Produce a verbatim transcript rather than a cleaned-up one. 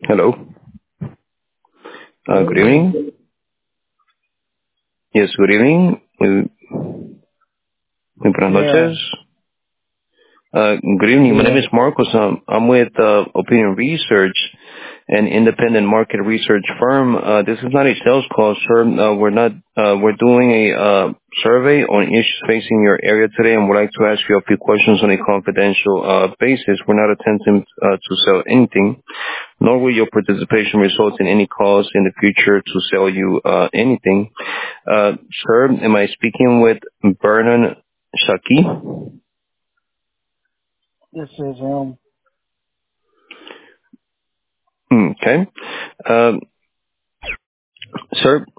Hello. Uh, good evening. Yes, good evening. Muy, muy buenas Yeah. noches. Uh, good evening. My name Yeah. is Marcos. Um, I'm with uh, Opinion Research, an independent market research firm. Uh, this is not a sales call, sir. Uh, we're not. Uh, we're doing a uh, survey on issues facing your area today, and would like to ask you a few questions on a confidential uh, basis. We're not attempting uh, to sell anything, nor will your participation result in any calls in the future to sell you uh, anything. Uh, sir, am I speaking with Vernon Shaki? This is um. Okay. Um, Sir,